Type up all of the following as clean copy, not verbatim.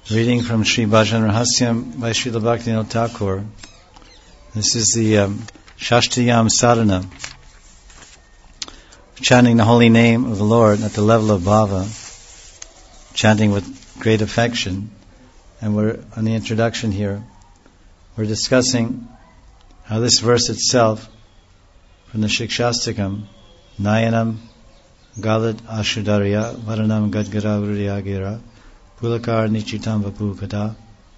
Reading from Sri Bhajan Rahasyam by Srila Bhaktivinoda Thakur. This is the Shashtiyam Sadhana, chanting the holy name of the Lord at the level of bhava, chanting with great affection. And we're on the introduction here. We're discussing how this verse itself, from the Shikshastakam, Nayanam Galat Ashudarya Varanam Gadgara Vryagira Pulakar Nichitam Vapu Kada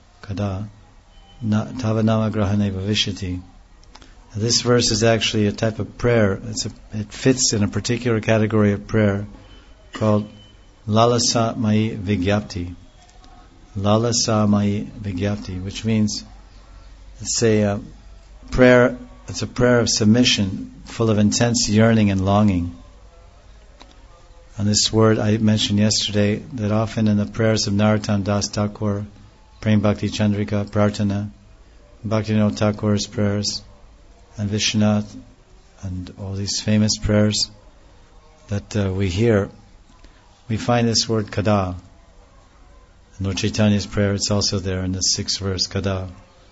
Tavanama Grahane Bhavishyati. This verse is actually a type of prayer. It fits in a particular category of prayer called Lalasa Mai Vigyapti. Lalasa Mai Vigyapti, which means it's a prayer. It's a prayer of submission, full of intense yearning and longing. And this word I mentioned yesterday, that often in the prayers of Narottam Das Thakur, Prem Bhakti Chandrika, Prarthana, Bhaktivinoda Thakur's prayers, and Vishwanath, and all these famous prayers that we hear, we find this word kada. In Lord Chaitanya's prayer, it's also there in the 6th verse, kada.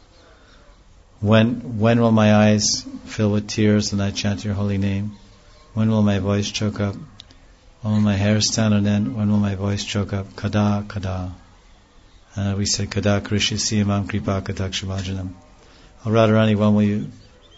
When will my eyes fill with tears when I chant your holy name? When will my voice choke up? When will my hair stand on end? When will my voice choke up? Kada, kada. We say, kada krishyasi imam kripa katakshabhajanam. Oh, Radharani, when will you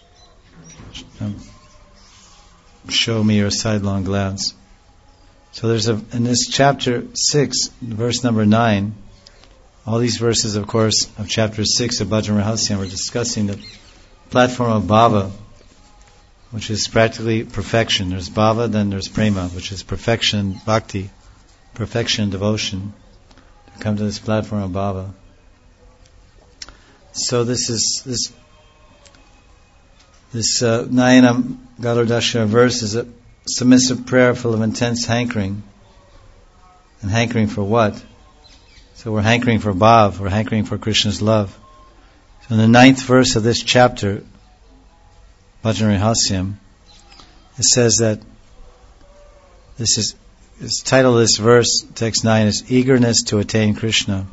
show me your sidelong glance? So there's in this chapter 6, verse number 9, all these verses, of course, of chapter 6 of Bhajan Rahasyam, we're discussing the platform of bhava, which is practically perfection. There's bhava, then there's prema, which is perfection, bhakti, perfection, devotion. To come to this platform of bhava. So this Nayanam Galodashya verse is a submissive prayer full of intense hankering. And hankering for what? So we're hankering for bhav, we're hankering for Krishna's love. So in the 9th verse of this chapter, Bhajan Rahasyam, it says that the title of this verse, text 9, is Eagerness to Attain Krishna.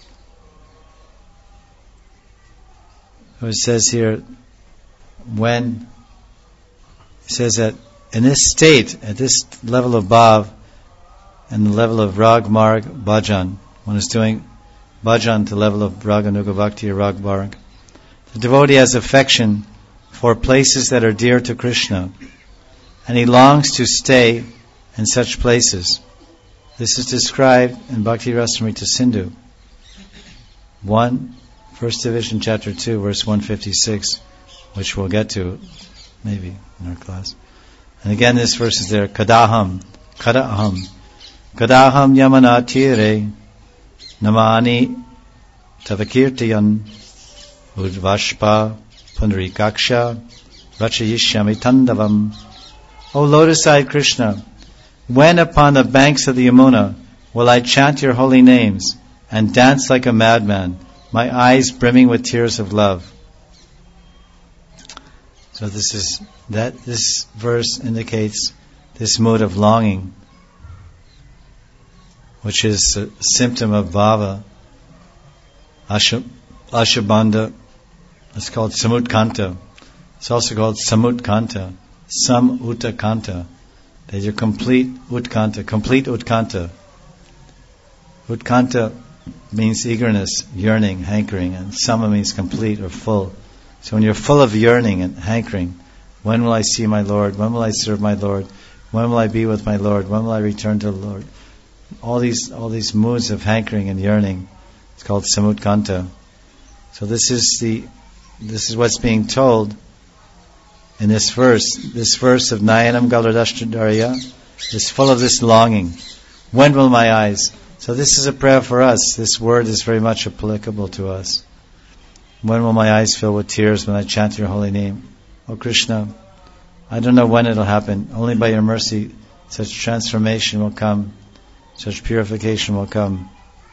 So it says here, it says that in this state, at this level of bhav, and the level of rag, marg, bhajan, one is doing bhajan to the level of raganuga bhakti or rag, marg, the devotee has affection for places that are dear to Krishna, and he longs to stay in such places. This is described in Bhakti Rasamrita Sindhu 1, First Division, Chapter 2, verse 156, which we'll get to maybe in our class. And again, this verse is there, Kadaham Yamana Tire Namani Tavakirtayan Udvashpa Pundarikaksha Rachayishyami Tandavam. O lotus-eyed Krishna, when upon the banks of the Yamuna will I chant your holy names and dance like a madman, my eyes brimming with tears of love. So this verse indicates this mood of longing, which is a symptom of bhava. Ashabandha, it's called samutkanta. It's also called samutkanta, samutakanta. That you're complete utkanta. Utkanta means eagerness, yearning, hankering, and sama means complete or full. So when you're full of yearning and hankering, when will I see my Lord? When will I serve my Lord? When will I be with my Lord? When will I return to the Lord? All these moods of hankering and yearning, it's called samutkanta. So this is what's being told in this verse. This verse of Nayanam Galodashtarya is full of this longing. When will my eyes? So this is a prayer for us. This word is very much applicable to us. When will my eyes fill with tears when I chant your holy name? Oh Krishna, I don't know when it'll happen. Only by your mercy such transformation will come, such purification will come.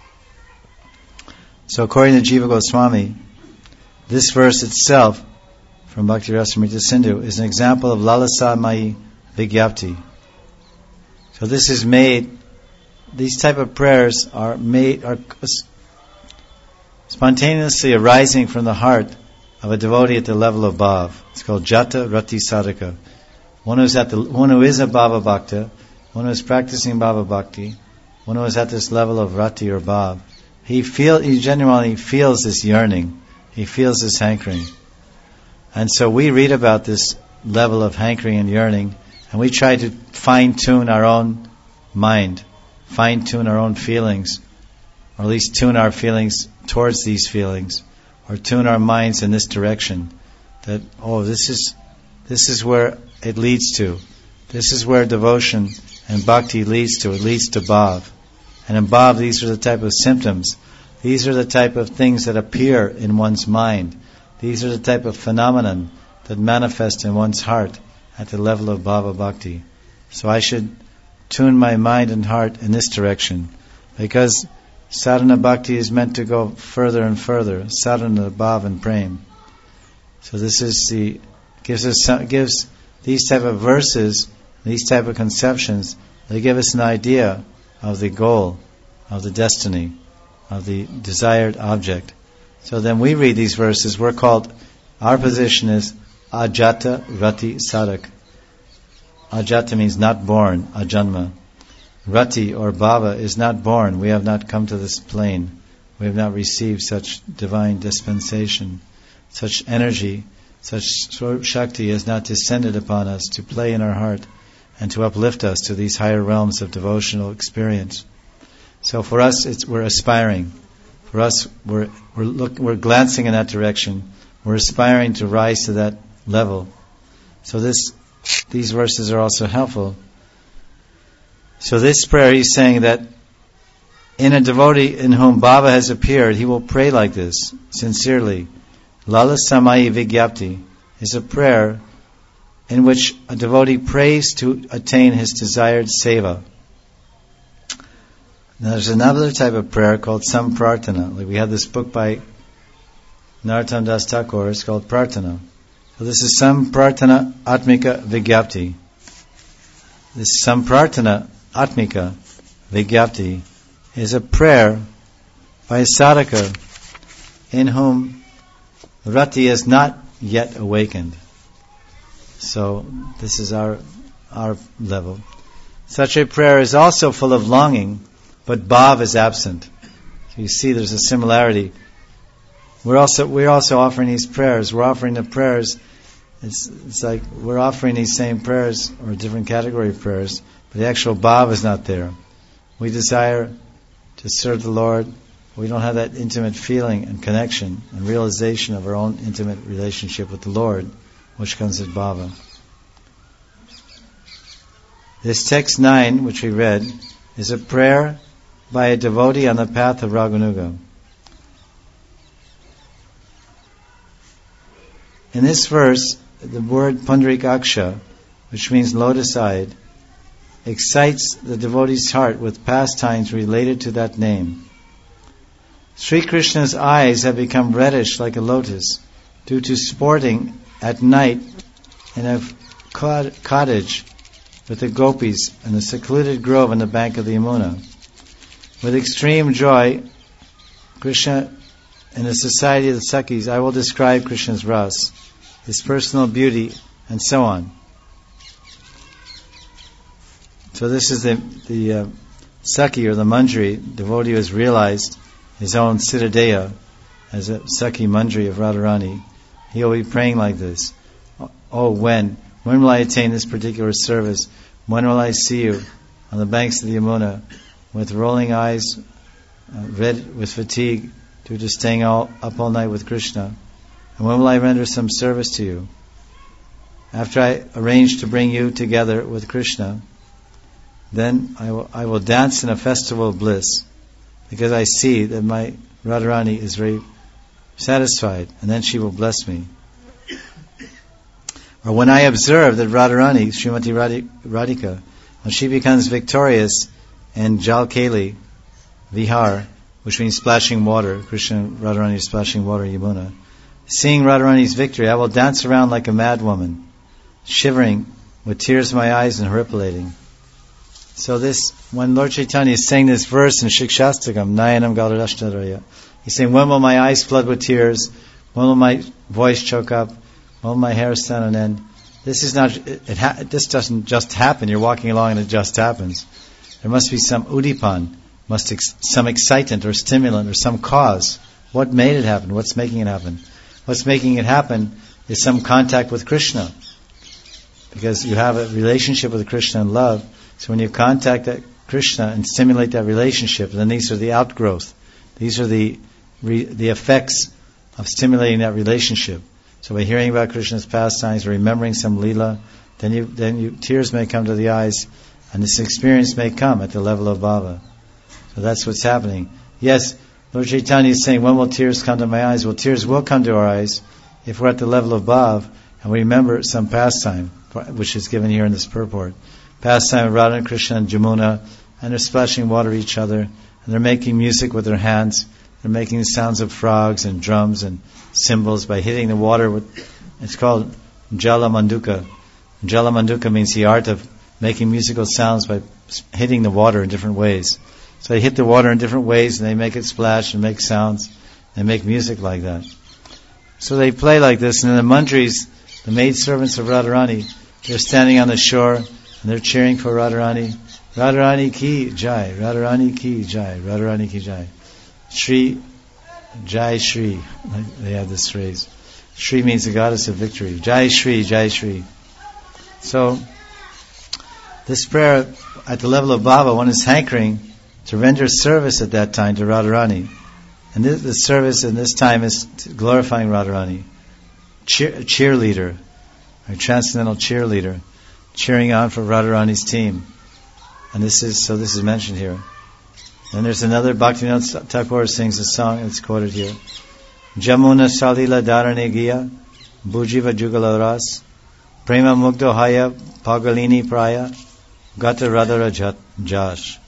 So according to Jiva Goswami, this verse itself from Bhakti Rasamrita Sindhu is an example of Lalasa Mai Vigyapti. So this is made, these type of prayers are spontaneously arising from the heart of a devotee at the level of bhav. It's called jata rati sadhaka. One who is a bhava bhakta, one who is practicing bhava bhakti, one who is at this level of rati or bhav, he genuinely feels this yearning. He feels this hankering. And so we read about this level of hankering and yearning, and we try to fine-tune our own mind, fine-tune our own feelings, or at least tune our feelings towards these feelings, or tune our minds in this direction. That, this is where it leads to. This is where devotion and bhakti leads to. It leads to bhav. And in bhav, these are the type of symptoms. These are the type of things that appear in one's mind. These are the type of phenomenon that manifest in one's heart at the level of bhava bhakti. So I should tune my mind and heart in this direction, because sadhana bhakti is meant to go further and further. Sadhana, bhav and prem. So this is gives these type of verses, these type of conceptions. They give us an idea of the goal, of the destiny, of the desired object. So then we read these verses. Our position is ajata rati sadak. Ajata means not born, ajanma. Rati or bhava is not born. We have not come to this plane. We have not received such divine dispensation. Such energy, such shakti has not descended upon us to play in our heart and to uplift us to these higher realms of devotional experience. So for us, we're aspiring. For us, we're glancing in that direction. We're aspiring to rise to that level. So these verses are also helpful. So this prayer, he's saying that in a devotee in whom bhava has appeared, he will pray like this, sincerely. Lala Samayi Vigyapti is a prayer in which a devotee prays to attain his desired seva. Now there's another type of prayer called Samprarthana. Like we have this book by Narottam Das Thakur, it's called Prarthana. So this is Samprarthana Atmika Vigyapti. This Samprarthana Atmika Vigyapti is a prayer by a sadhaka in whom rati is not yet awakened. So this is our level. Such a prayer is also full of longing, but bhav is absent. So you see there's a similarity. We're also offering these prayers. We're offering the prayers. It's like we're offering these same prayers or a different category of prayers, but the actual bhav is not there. We desire to serve the Lord. We don't have that intimate feeling and connection and realization of our own intimate relationship with the Lord, which comes at bhava. This text 9, which we read, is a prayer by a devotee on the path of Raganuga. In this verse, the word Pundarikaksha, which means lotus-eyed, excites the devotee's heart with pastimes related to that name. Sri Krishna's eyes have become reddish like a lotus due to sporting at night in a cottage with the gopis in a secluded grove on the bank of the Yamuna. With extreme joy, Krishna, in the society of the Sakhis, I will describe Krishna's ras, his personal beauty, and so on. So this is the Sakhi or the Manjari, devotee who has realized his own Siddhadeha as a Sakhi Manjari of Radharani. He will be praying like this. Oh, when will I attain this particular service? When will I see you on the banks of the Yamuna with rolling eyes, red with fatigue due to staying up all night with Krishna? And when will I render some service to you? After I arrange to bring you together with Krishna, then I will dance in a festival of bliss, because I see that my Radharani is very satisfied, and then she will bless me. Or when I observe that Radharani, Srimati Radhika, when she becomes victorious in Jalkeli, Vihar, which means splashing water, Krishna and Radharani splashing water, Yamuna. Seeing Radharani's victory, I will dance around like a mad woman, shivering with tears in my eyes and horripilating. So when Lord Chaitanya is saying this verse in Shikshastakam, Nayanam Galadashtaraya, He's saying, when will my eyes flood with tears? When will my voice choke up? When will my hair stand on end? This is not. This doesn't just happen. You're walking along and it just happens. There must be some udipan, some excitant or stimulant or some cause. What made it happen? What's making it happen? What's making it happen is some contact with Krishna. Because you have a relationship with Krishna and love. So when you contact that Krishna and stimulate that relationship, then these are the outgrowth. These are the effects of stimulating that relationship. So by hearing about Krishna's pastimes, or remembering some lila, then tears may come to the eyes, and this experience may come at the level of bhava. So that's what's happening. Yes, Lord Chaitanya is saying, when will tears come to my eyes? Well, tears will come to our eyes if we're at the level of bhav and we remember some pastime, which is given here in this purport. Pastime of Radha and Krishna and Jamuna, and they're splashing water at each other, and they're making music with their hands. They're making the sounds of frogs and drums and cymbals by hitting the water with, it's called Jala Manduka. Jala Manduka means the art of making musical sounds by hitting the water in different ways. So they hit the water in different ways and they make it splash and make sounds. They make music like that. So they play like this, and then the Mandris, the maidservants of Radharani, they're standing on the shore and they're cheering for Radharani. Radharani ki jai, Radharani ki jai, Radharani ki jai. Shri, Jai Shri. They have this phrase. Shri means the goddess of victory. Jai Shri, Jai Shri. So, this prayer at the level of bhava, one is hankering to render service at that time to Radharani. And the service in this time is glorifying Radharani. Cheerleader, a transcendental cheerleader, cheering on for Radharani's team. And this is mentioned here. Then there's another, Bhaktivinoda Thakur sings a song, it's quoted here. Jamuna salila dharane giya, bujiva jugala ras, prema mugdo haya, pagalini praya, gata radhara jash.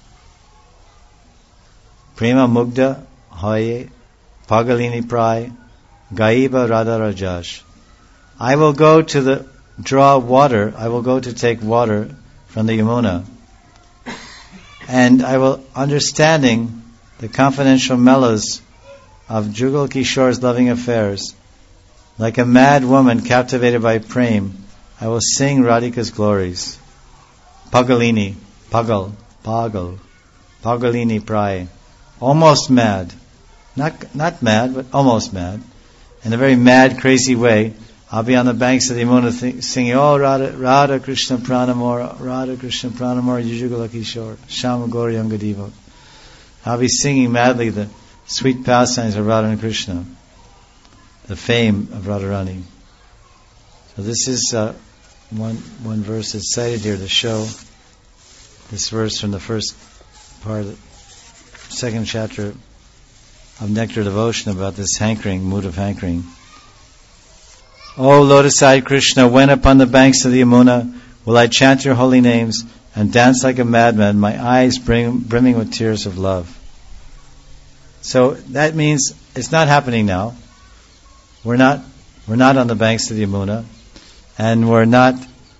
Prema mugda haya, pagalini praya, gaiba radhara jash. I will go to draw water, I will go to take water from the Yamuna. And I will, understanding the confidential mellows of Jugal Kishore's loving affairs, like a mad woman captivated by prem, I will sing Radhika's glories. Pagalini, Pagalini pray. Almost mad. Not mad, but almost mad. In a very mad, crazy way, I'll be on the banks of the Yamuna singing, oh Radha Krishna Pranamora, Radha Krishna Pranamora, Yujugala Kishore, Shama Gauri Angadiva. I'll be singing madly the sweet pastimes of Radha and Krishna, the fame of Radharani. So this is one verse that's cited here to show this verse from the first part of the second chapter of Nectar Devotion about this hankering, mood of hankering. O lotus-eyed Krishna, when upon the banks of the Yamuna will I chant your holy names and dance like a madman, my eyes brimming with tears of love. So that means it's not happening now. We're not on the banks of the Yamuna, and we're not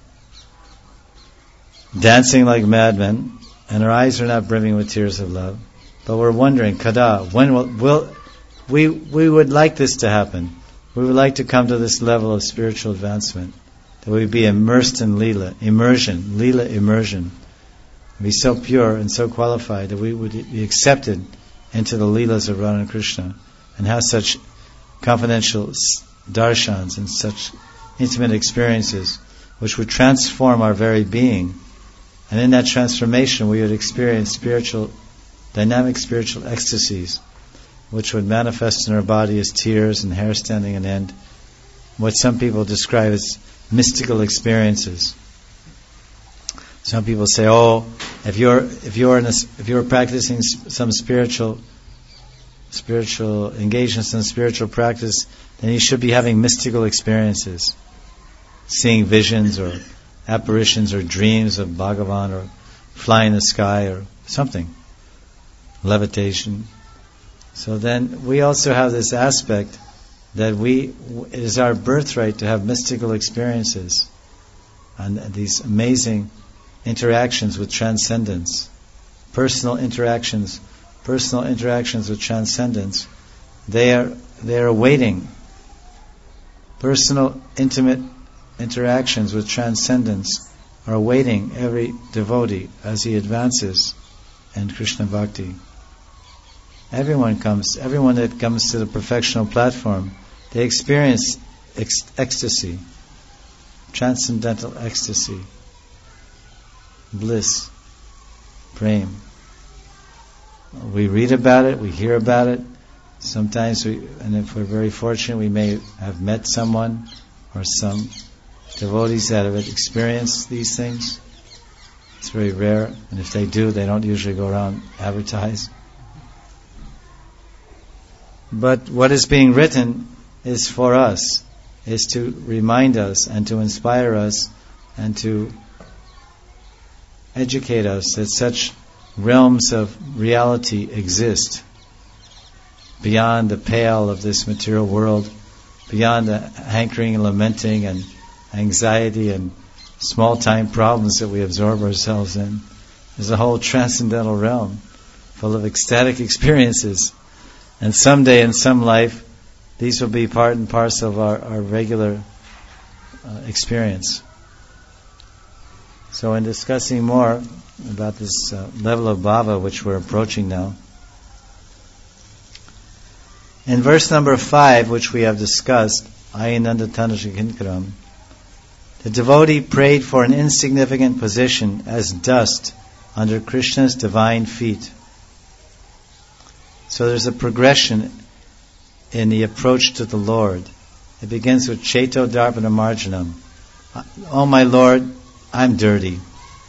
dancing like madmen, and our eyes are not brimming with tears of love. But we're wondering, kada, when will we would like this to happen? We would like to come to this level of spiritual advancement, that we be immersed in Leela immersion, be so pure and so qualified that we would be accepted into the Leelas of Radha and Krishna, and have such confidential darshans and such intimate experiences which would transform our very being. And in that transformation we would experience dynamic spiritual ecstasies, which would manifest in our body as tears and hair standing on end, what some people describe as mystical experiences. Some people say, "Oh, if you're practicing some spiritual engaged in some spiritual practice, then you should be having mystical experiences, seeing visions or apparitions or dreams of Bhagavan, or fly in the sky or something, levitation." So then we also have this aspect that it is our birthright to have mystical experiences and these amazing interactions with transcendence, personal interactions with transcendence, They are awaiting personal, intimate interactions with transcendence, are awaiting every devotee as he advances in Krishna Bhakti. Everyone that comes to the perfectional platform, they experience ecstasy, transcendental ecstasy, bliss, prema. We read about it, we hear about it. Sometimes and if we're very fortunate, we may have met someone or some devotees that have experienced these things. It's very rare, and if they do, they don't usually go around advertise. But what is being written is for us, is to remind us and to inspire us and to educate us that such realms of reality exist beyond the pale of this material world, beyond the hankering and lamenting and anxiety and small-time problems that we absorb ourselves in. There's a whole transcendental realm full of ecstatic experiences. And someday in some life, these will be part and parcel of our regular experience. So in discussing more about this level of bhava which we're approaching now, in verse number 5, which we have discussed, Ayananda Tanasha Kinkaram, the devotee prayed for an insignificant position as dust under Krishna's divine feet. So there's a progression in the approach to the Lord. It begins with Cheto Darpana Marjanam. Oh my Lord, I'm dirty.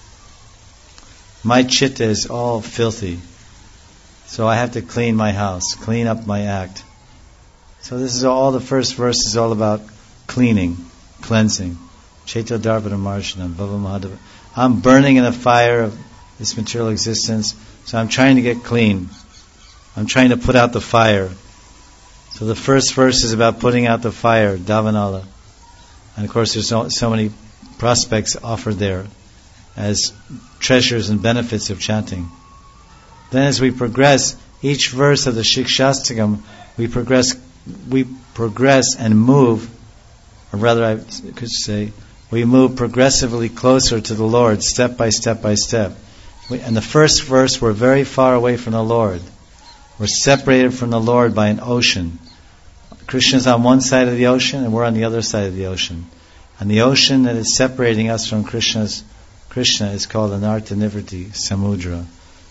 My chitta is all filthy. So I have to clean my house, clean up my act. So this is all, the first verse is all about cleaning, cleansing. Cheto Darpana Marjanam, Bhava Mahadeva. I'm burning in the fire of this material existence, so I'm trying to get clean. I'm trying to put out the fire. So the first verse is about putting out the fire, Davanala. And of course there's so many prospects offered there as treasures and benefits of chanting. Then as we progress, each verse of the Shikshastakam, we progress and move, or rather I could say, we move progressively closer to the Lord, step by step by step. In the first verse, we're very far away from the Lord. We're separated from the Lord by an ocean. Krishna's on one side of the ocean and we're on the other side of the ocean. And the ocean that is separating us from Krishna is called Anartha Nivriti Samudra.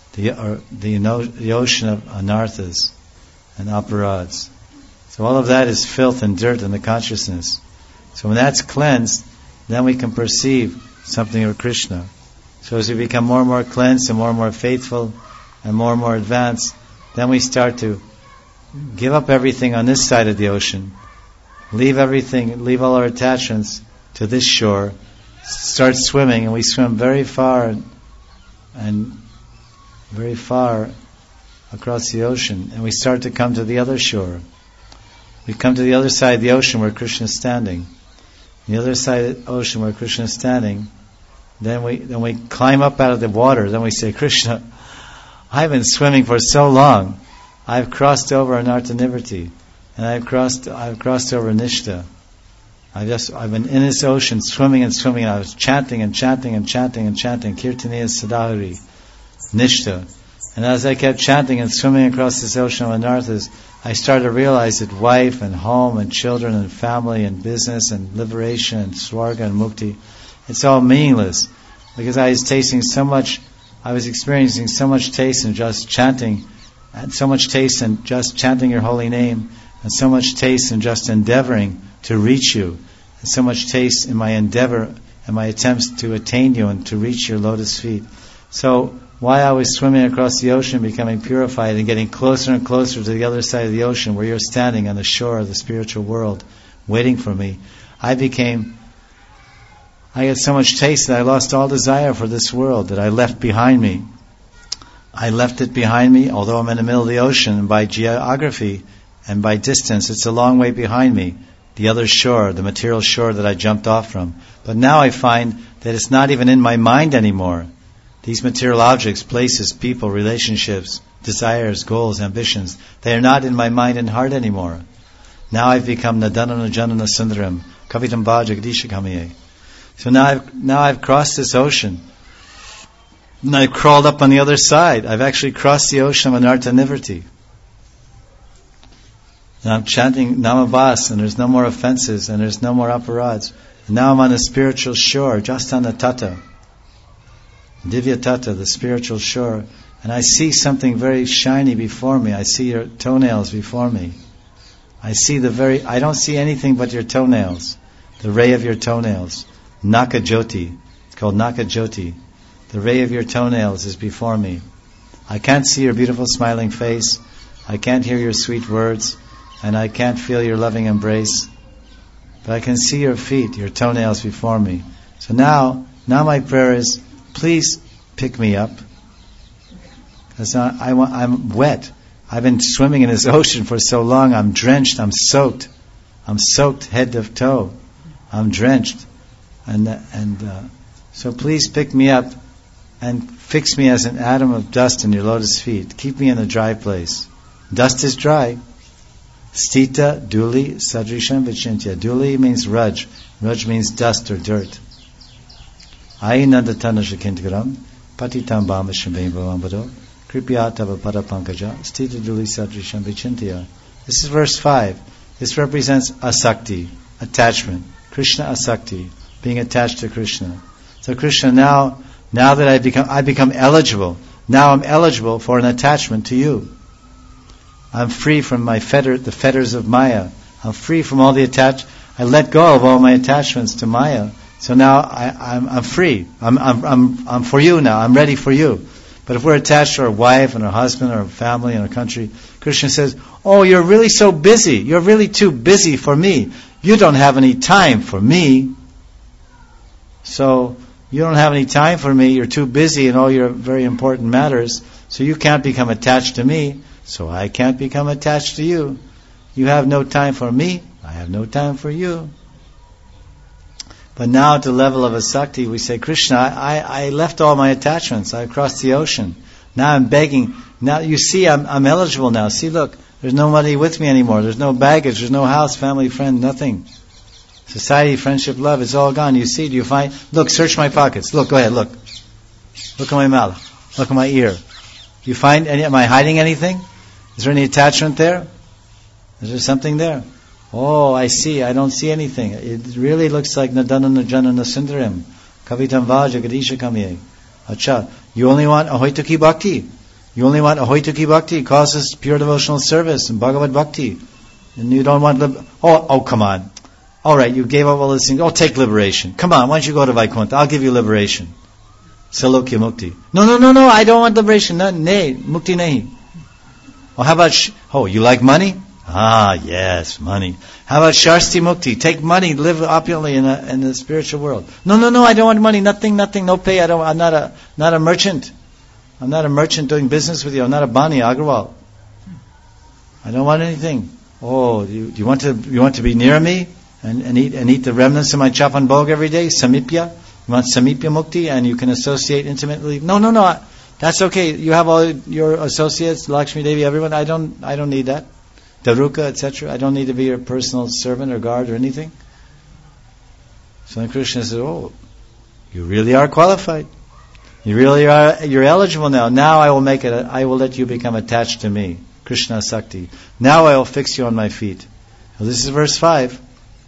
The ocean of anarthas and aparads. So all of that is filth and dirt in the consciousness. So when that's cleansed, then we can perceive something of Krishna. So as we become more and more cleansed and more faithful and more advanced, then we start to give up everything on this side of the ocean, leave all our attachments to this shore, start swimming, and we swim very far and very far across the ocean, and we start to come to the other shore. We come to the other side of the ocean where Krishna is standing. The other side of the ocean where Krishna is standing, then we climb up out of the water. Then we say, Krishna, I've been swimming for so long. I've crossed over Anartha Nivriti, and I've crossed over Nishta. I've been in this ocean swimming, and I was chanting Kirtaniya Sadahari, Nishta. And as I kept chanting and swimming across this ocean of anarthas, I started to realize that wife and home and children and family and business and liberation and swarga and mukti, it's all meaningless. Because I was experiencing so much taste in just chanting, and so much taste in just chanting your holy name, and so much taste in just endeavoring to reach you, and so much taste in my endeavor and my attempts to attain you and to reach your lotus feet. So while I was swimming across the ocean, becoming purified and getting closer and closer to the other side of the ocean where you're standing on the shore of the spiritual world waiting for me, I had so much taste that I lost all desire for this world that I left behind me. I left it behind me, although I'm in the middle of the ocean, and by geography and by distance, it's a long way behind me. The other shore, the material shore that I jumped off from. But now I find that it's not even in my mind anymore. These material objects, places, people, relationships, desires, goals, ambitions. They are not in my mind and heart anymore. Now I've become Nadanana Janana Sundaram, Kavitam Bhaja Gadishakamiye. So now I've crossed this ocean. And I've crawled up on the other side. I've actually crossed the ocean of Anartha Nivritti. And I'm chanting Namabhas, and there's no more offenses, and there's no more aparads. And now I'm on a spiritual shore, just on the Tata. Divya Tata, the spiritual shore. And I see something very shiny before me. I see your toenails before me. I don't see anything but your toenails. The ray of your toenails. Naka Jyoti. It's called Naka Jyoti. The ray of your toenails is before me. I can't see your beautiful smiling face. I can't hear your sweet words. And I can't feel your loving embrace. But I can see your feet, your toenails before me. So now my prayer is, please pick me up. Because I'm wet. I've been swimming in this ocean for so long. I'm drenched. I'm soaked. I'm soaked head to toe. I'm drenched. So please pick me up and fix me as an atom of dust in your lotus feet. Keep me in a dry place. Dust is dry. Stita, Duli, Sadrisham, Vichintya. Duli means Raj. Raj means dust or dirt. Ainandatana Shakintigram, Patitam Bhamashambhim Bhavambado, Kripyatava Padapankaja, Stita Duli Sadrisham Vichintya. This is verse 5. This represents asakti, attachment. Krishna asakti, being attached to Krishna. So Krishna, now that I become eligible, now I'm eligible for an attachment to you. I'm free from the fetters of Maya. I'm free from all the I let go of all my attachments to Maya. So now I'm free. I'm for you now. I'm ready for you. But if we're attached to our wife and our husband or our family and our country, Krishna says, "Oh, you're really so busy. You're really too busy for me. You don't have any time for me. So you don't have any time for me. You're too busy in all your very important matters. So you can't become attached to me. So I can't become attached to you. You have no time for me. I have no time for you." But now at the level of asakti, we say, Krishna, I left all my attachments. I crossed the ocean. Now I'm begging. Now you see, I'm eligible now. See, look, there's nobody with me anymore. There's no baggage. There's no house, family, friend, nothing. Society, friendship, love, it's all gone. You see, do you find? Look, search my pockets. Look, go ahead, look. Look at my mouth. Look at my ear. You find am I hiding anything? Is there any attachment there? Is there something there? Oh, I see. I don't see anything. It really looks like Nadanana Janana Sundaram. Kavitam Vaja Gadisha Kamye. Acha. You only want Ahoituki Bhakti. You only want Ahoituki Bhakti. It causes pure devotional service and Bhagavad Bhakti. And you don't want Oh, come on. Alright, you gave up all these things. Oh, take liberation. Come on, why don't you go to Vaikuntha? I'll give you liberation. Salokya Mukti. No, I don't want liberation. No, Mukti nahi. Oh, how about, you like money? Ah, yes, money. How about Shasti Mukti? Take money, live opulently in the spiritual world. No, I don't want money. Nothing, no pay. I'm not a merchant. I'm not a merchant doing business with you. I'm not a Bani Agrawal. I don't want anything. Oh, you want to be near me and eat the remnants of my chapan bhog every day? Samipya? You want Samipya Mukti and you can associate intimately? No. That's okay. You have all your associates, Lakshmi Devi, everyone. I don't need that. Daruka, etc. I don't need to be your personal servant or guard or anything. So then Krishna says, "Oh, you really are qualified. You're eligible now. Now I will let you become attached to me." Krishna Sakti. Now I will fix you on my feet. Well, this is verse 5.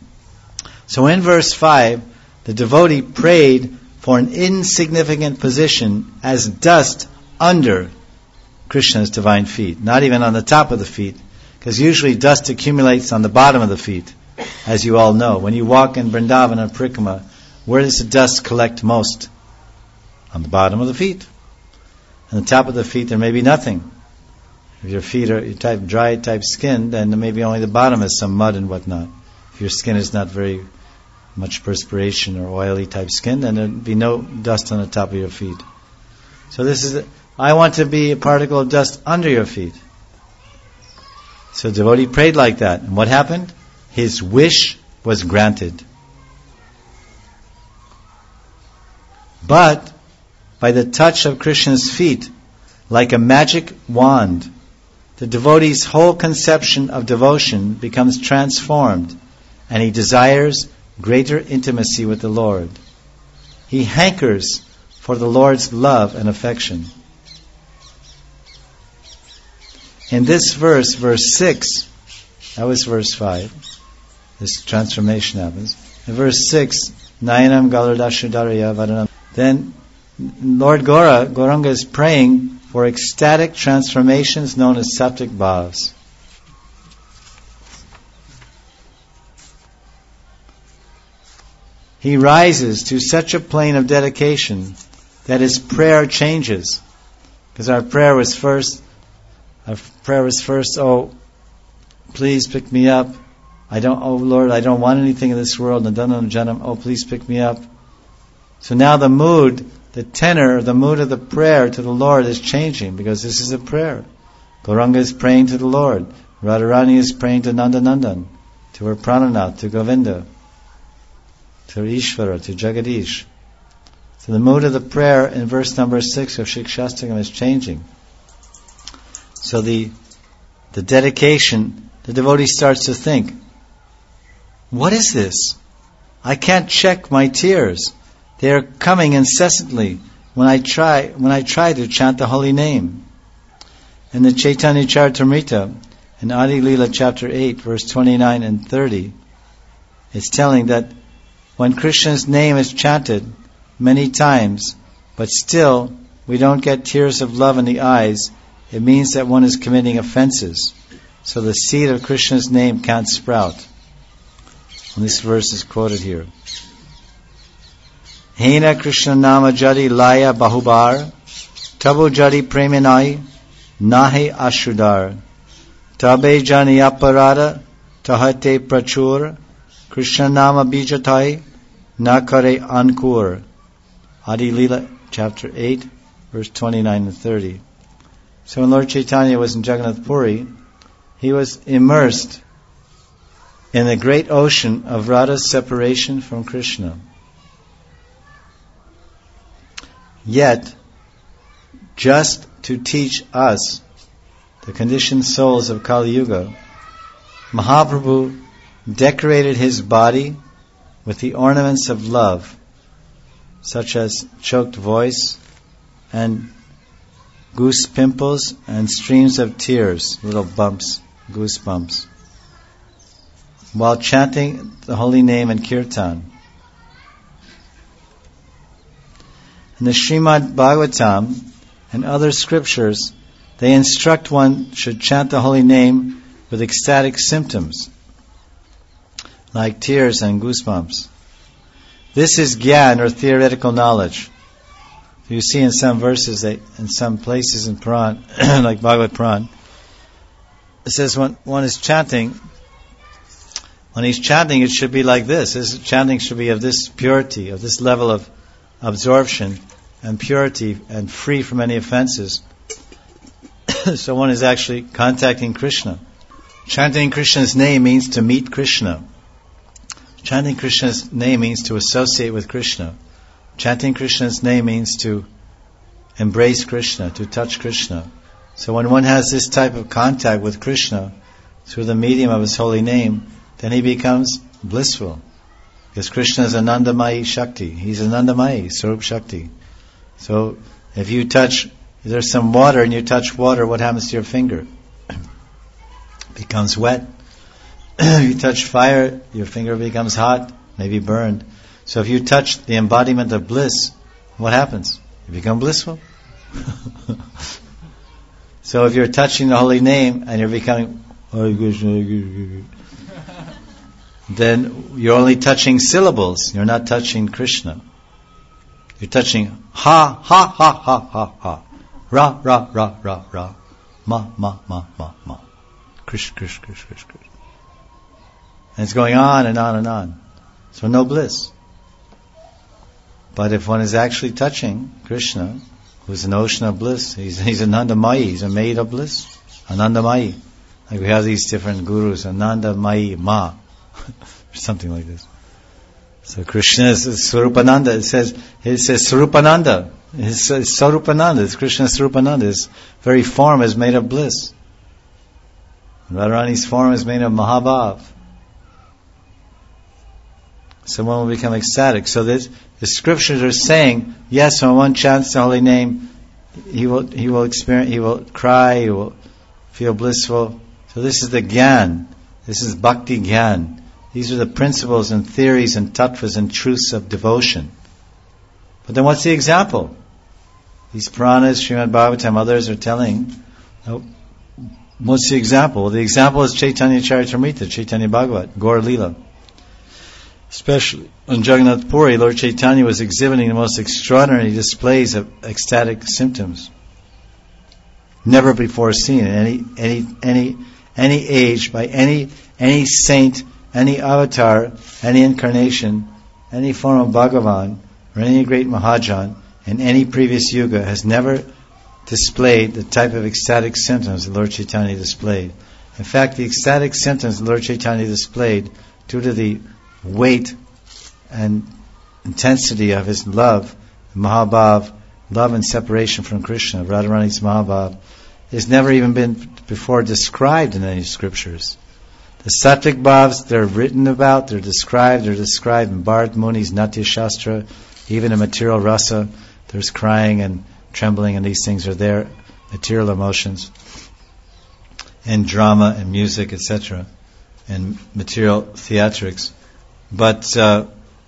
So in verse 5, the devotee prayed for an insignificant position as dust under Krishna's divine feet. Not even on the top of the feet. Because usually dust accumulates on the bottom of the feet, as you all know. When you walk in Vrindavan or Parikramā, where does the dust collect most? On the bottom of the feet. On the top of the feet there may be nothing. If your feet are dry type skin, then maybe only the bottom has some mud and whatnot. If your skin is not very much perspiration or oily type skin, then there would be no dust on the top of your feet. So I want to be a particle of dust under your feet. So the devotee prayed like that. And what happened? His wish was granted. But by the touch of Krishna's feet, like a magic wand, the devotee's whole conception of devotion becomes transformed, and he desires greater intimacy with the Lord. He hankers for the Lord's love and affection. In this verse, verse 6, that was verse 5, this transformation happens. In verse 6, Nayanam Galadashudaraya Vadanam. Then Lord Gauranga is praying for ecstatic transformations known as saptic bhavs. He rises to such a plane of dedication that his prayer changes. Because our prayer was first, oh, please pick me up. Oh Lord, I don't want anything in this world. Oh, please pick me up. So now the mood, the tenor, the mood of the prayer to the Lord is changing, because this is a prayer. Gauranga is praying to the Lord. Radharani is praying to Nandanandan, to her Prananath, to Govinda, to Ishvara, to Jagadish. So the mood of the prayer in verse number 6 of Shikshastakam is changing. So the dedication, the devotee starts to think, what is this? I can't check my tears. They are coming incessantly when I try to chant the holy name. In the Chaitanya Charitamrita, in Adi Leela chapter 8, verse 29 and 30, it's telling that when Krishna's name is chanted many times, but still we don't get tears of love in the eyes, it means that one is committing offenses. So the seed of Krishna's name can't sprout. And this verse is quoted here. Hena Krishna nama jadi laya bahubar, tabo jadi preminai, nahe ashudar, tabe jani aparada, tahate prachur, Krishna nama bijatai, nakare ankur. Adi Leela, chapter 8, verse 29 and 30. So when Lord Chaitanya was in Jagannath Puri, he was immersed in the great ocean of Radha's separation from Krishna. Yet, just to teach us, the conditioned souls of Kali Yuga, Mahaprabhu decorated his body with the ornaments of love, such as choked voice and goose pimples and streams of tears, little bumps, goosebumps, while chanting the holy name and kirtan. In the Srimad Bhagavatam and other scriptures, they instruct one should chant the holy name with ecstatic symptoms, like tears and goosebumps. This is gyan, or theoretical knowledge. You see in some verses, in some places in Puran, like Bhagavad Puran, it says when one is chanting, when he's chanting, it should be like this. His chanting should be of this purity, of this level of absorption and purity and free from any offenses. So one is actually contacting Krishna. Chanting Krishna's name means to meet Krishna. Chanting Krishna's name means to associate with Krishna. Chanting Krishna's name means to embrace Krishna, to touch Krishna. So when one has this type of contact with Krishna through the medium of his holy name, then he becomes blissful. Because Krishna is Anandamayi Shakti. He's Anandamayi, Swarup Shakti. So if there's some water and you touch water, what happens to your finger? It becomes wet. You touch fire, your finger becomes hot, maybe burned. So if you touch the embodiment of bliss, what happens? You become blissful. So if you're touching the holy name and you're becoming then you're only touching syllables. You're not touching Krishna. You're touching ha, ha, ha, ha, ha, ha. Ra, ra, ra, ra, ra. Ma, ma, ma, ma, ma. Krish, krish, krish, krish, krish. And it's going on and on and on. So no bliss. But if one is actually touching Krishna, who's an ocean of bliss, he's Anandamayi, he's a maid of bliss. Anandamayi. Like we have these different gurus, Anandamayi Ma. Or something like this. So Krishna is Swarupananda. It says Swarupananda. His Sarupananda, his Krishna Sarupananda, his very form is made of bliss. Radharani's form is made of Mahabhav. So one will become ecstatic. So the scriptures are saying, yes, when one chants the holy name, he will experience, he will cry, he will feel blissful. So this is the Gyan. This is Bhakti Gyan. These are the principles and theories and tattvas and truths of devotion. But then what's the example? These Puranas, Srimad Bhagavatam, others are telling, what's the example? Well, the example is Chaitanya Charitamrita, Chaitanya Bhagavat, Gaur Leela. Especially on Jagannath Puri, Lord Chaitanya was exhibiting the most extraordinary displays of ecstatic symptoms, never before seen in any age, by any saint, any avatar, any incarnation, any form of Bhagavan, or any great Mahajan in any previous yuga has never displayed the type of ecstatic symptoms that Lord Chaitanya displayed. In fact, the ecstatic symptoms that Lord Chaitanya displayed, due to the weight and intensity of his love, Mahabhav, love and separation from Krishna, Radharani's Mahabhav, has never even been before described in any scriptures. The Sattvic Bhavs, they're written about, they're described in Bharat Muni's Natya Shastra, even in material rasa, there's crying and trembling, and these things are there, material emotions, and drama and music, etc., and material theatrics. But so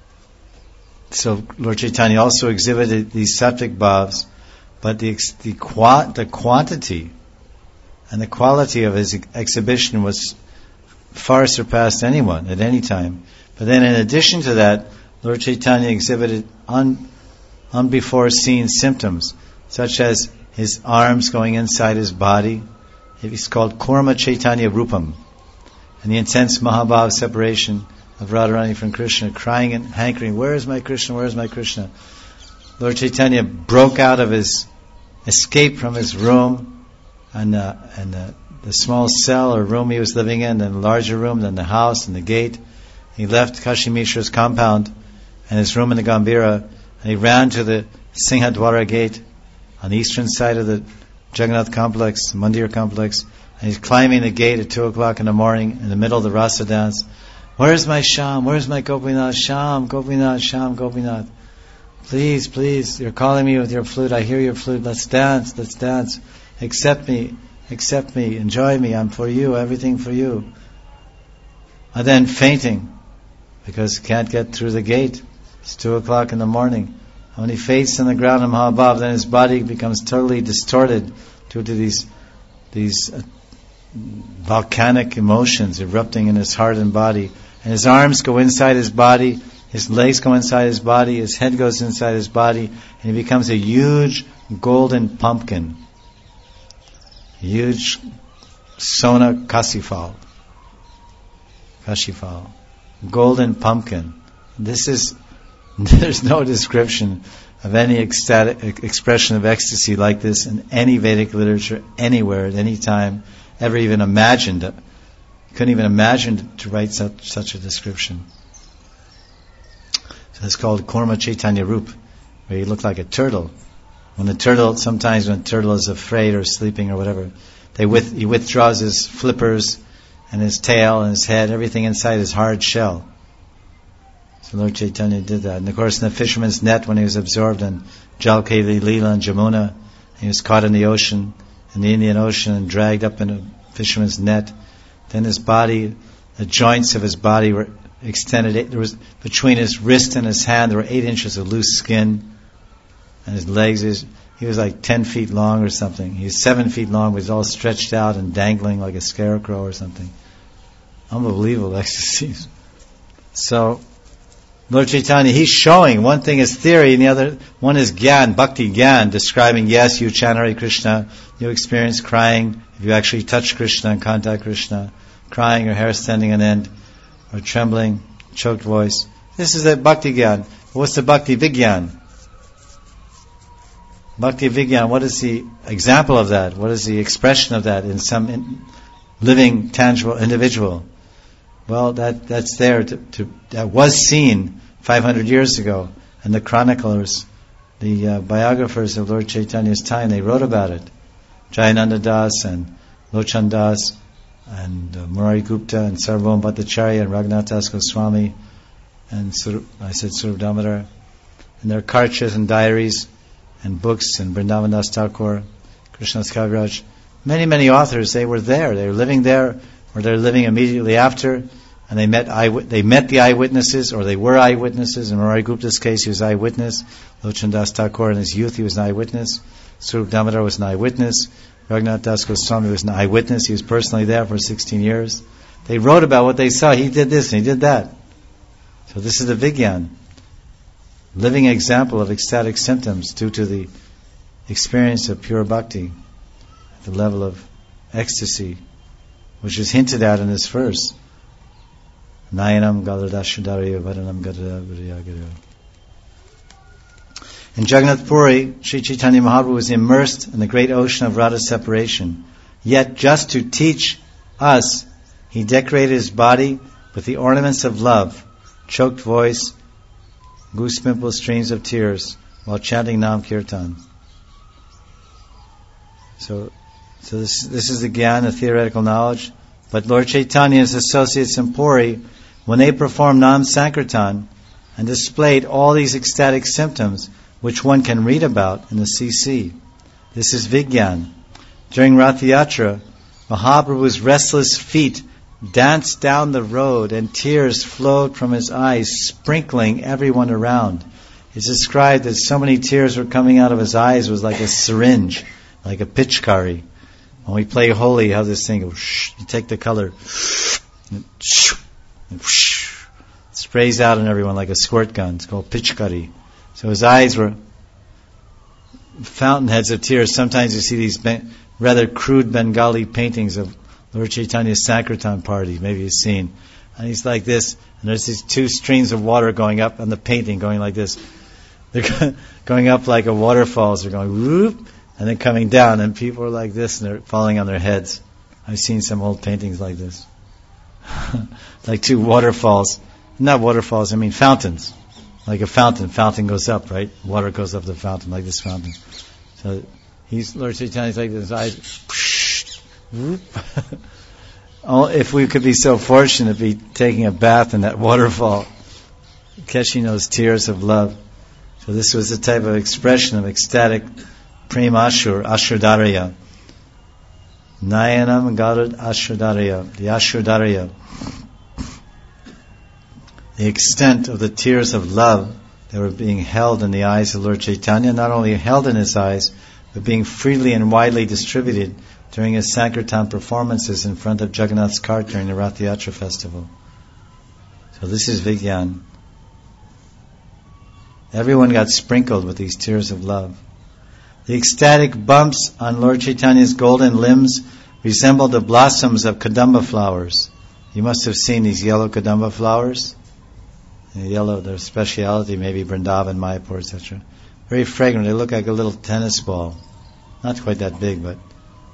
Lord Chaitanya also exhibited these Sattvic Bhavs, but the quantity and the quality of his exhibition was far surpassed anyone at any time. But then in addition to that, Lord Chaitanya exhibited unbefore seen symptoms, such as his arms going inside his body. It's called Kurma Chaitanya Rupam. And the intense Mahabhav separation of Radharani from Krishna, crying and hankering, where is my Krishna, where is my Krishna? Lord Chaitanya broke out of his, escaped from his room, and the small cell or room he was living in, and a larger room than the house and the gate. He left Kashi Mishra's compound and his room in the Gambhira, and he ran to the Singhadwara gate on the eastern side of the Jagannath complex, Mandir complex, and he's climbing the gate at 2 o'clock in the morning in the middle of the rasa dance. Where's my Shyam? Where's my Gopinath? Shyam, Gopinath, Shyam, Gopinath. Please, please, you're calling me with your flute. I hear your flute. Let's dance, let's dance. Accept me, enjoy me. I'm for you, everything for you. And then fainting, because he can't get through the gate. It's 2 o'clock in the morning. When he faints on the ground in Mahabhav, then his body becomes totally distorted due to these volcanic emotions erupting in his heart and body. And his arms go inside his body, his legs go inside his body, his head goes inside his body, and he becomes a huge golden pumpkin. Huge Sona Kashifal. Golden pumpkin. There's no description of any ecstatic expression of ecstasy like this in any Vedic literature, anywhere, at any time, ever even imagined. Couldn't even imagine to write such a description. So it's called Kurma Chaitanya Rup, where he looked like a turtle. Sometimes when a turtle is afraid or sleeping or whatever, he withdraws his flippers and his tail and his head, everything inside his hard shell. So Lord Chaitanya did that. And of course in the fisherman's net, when he was absorbed in Jalkevi Leela and Jamuna, he was caught in the ocean, in the Indian Ocean, and dragged up in a fisherman's net. Then his body, the joints of his body were extended. There was, between his wrist and his hand, there were 8 inches of loose skin. And his legs, he was like 10 feet long or something. He was 7 feet long, but he was all stretched out and dangling like a scarecrow or something. Unbelievable ecstasies. So, Lord Chaitanya, he's showing, one thing is theory and the other one is Gyan, Bhakti Gyan, describing, yes, you chant Hare Krishna, you experience crying, if you actually touch Krishna and contact Krishna, crying, your hair standing on end, or trembling, choked voice. This is the Bhakti Gyan. What's the Bhakti Vigyan? Bhakti Vigyan, what is the example of that? What is the expression of that in some living, tangible individual? Well, that's there that was seen 500 years ago, and the chroniclers, the biographers of Lord Chaitanya's time, they wrote about it. Jayananda Das and Lochan Das and Murari Gupta and Sarvabhauma Bhattacharya and Raghunath Das Goswami and Swarup Damodar, and their karchas and diaries and books, and Vrindavan Das Thakur, Krishnadas Kaviraj, many authors, they were there. They were living there, or they're living immediately after, and they met the eyewitnesses, or they were eyewitnesses. In Murari Gupta's case, he was eyewitness. Lochan Das Thakur in his youth, he was an eyewitness. Swarup Damodar was an eyewitness. Raghunath Das Goswami was an eyewitness. He was personally there for 16 years. They wrote about what they saw. He did this and he did that. So this is the Vigyan. Living example of ecstatic symptoms due to the experience of pure bhakti at the level of ecstasy, which is hinted at in this verse. Nayanam Galadashudarya Vadanam Gadadavriyagarya. In Jagannath Puri, Sri Chaitanya Mahaprabhu was immersed in the great ocean of Radha separation. Yet, just to teach us, he decorated his body with the ornaments of love, choked voice, goose-pimple streams of tears, while chanting Nam Kirtan. So this is the Gyan, the theoretical knowledge. But Lord Chaitanya's associates in Puri, when they performed Nam Sankirtan and displayed all these ecstatic symptoms, which one can read about in the CC. This is Vigyan. During Rath Yatra, Mahaprabhu's restless feet danced down the road and tears flowed from his eyes, sprinkling everyone around. It's described that so many tears were coming out of his eyes, it was like a syringe, like a pitchkari. When we play Holi, how this thing goes, you take the color, and it sprays out on everyone like a squirt gun. It's called pitchkari. So his eyes were fountainheads of tears. Sometimes you see these rather crude Bengali paintings of Lord Chaitanya's Sankirtan party, maybe you've seen. And he's like this, and there's these two streams of water going up on the painting, going like this. They're going up like a waterfall, they're going whoop, and then coming down, and people are like this, and they're falling on their heads. I've seen some old paintings like this. Like two waterfalls. Not waterfalls, I mean fountains. Like a fountain goes up, right? Water goes up the fountain, like this fountain. So Lord Chaitanya's like this, eyes, whoop. If we could be so fortunate to be taking a bath in that waterfall, catching those tears of love. So this was the type of expression of ecstatic prem Ashurdarya. Nayanam Garud Ashurdarya, the Ashurdarya. The extent of the tears of love that were being held in the eyes of Lord Chaitanya, not only held in his eyes, but being freely and widely distributed during his Sankirtan performances in front of Jagannath's cart during the Rath Yatra festival. So this is Vigyan. Everyone got sprinkled with these tears of love. The ecstatic bumps on Lord Chaitanya's golden limbs resembled the blossoms of Kadamba flowers. You must have seen these yellow Kadamba flowers. Yellow, their speciality, maybe Vrindavan, Mayapur, etc. Very fragrant. They look like a little tennis ball. Not quite that big, but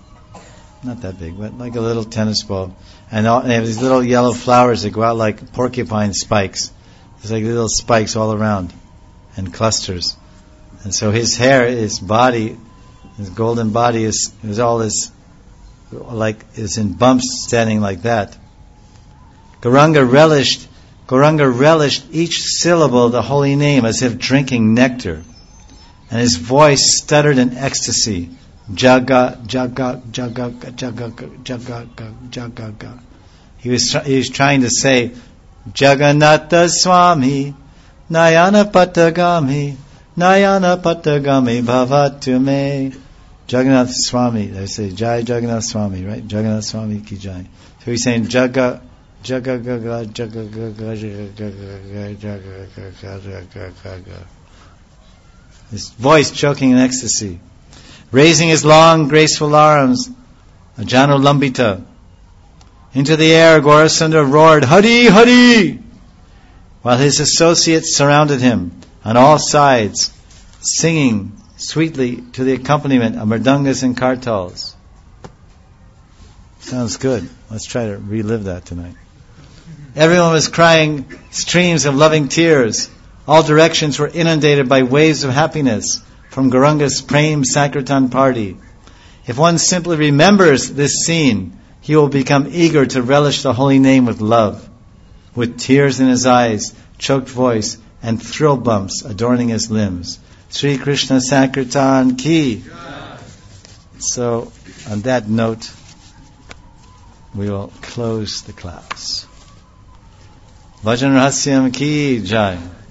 like a little tennis ball. And they have these little yellow flowers that go out like porcupine spikes. There's like little spikes all around, and clusters. And so his hair, his body, his golden body is all this, like, is in bumps standing like that. Gauranga relished each syllable of the holy name as if drinking nectar, and his voice stuttered in ecstasy. Jaga, jaga, jaga, jaga, jaga, jaga, jaga. He was trying to say, Jagannatha Swami, Nayana Patagami, Nayana Patagami Bhavatu Me. Jagannath Swami, they say Jai Jagannath Swami, right? Jagannath Swami ki Jai. So he's saying Jaga, Jaga, Jaga, Jaga, Jaga, Jaga, Jaga, Jaga, Jaga. His voice choking in ecstasy. Raising his long, graceful arms, Ajano Lambita. Into the air, Gaurasundar roared, Hari, Hari! While his associates surrounded him on all sides, singing sweetly to the accompaniment of mridangas and kartals. Sounds good. Let's try to relive that tonight. Everyone was crying streams of loving tears. All directions were inundated by waves of happiness from Gauranga's Prem Sankirtan party. If one simply remembers this scene, he will become eager to relish the holy name with love, with tears in his eyes, choked voice, and thrill bumps adorning his limbs. Sri Krishna Sankirtan ki. So, on that note, we will close the class. Vajan Rahasyam ki jai.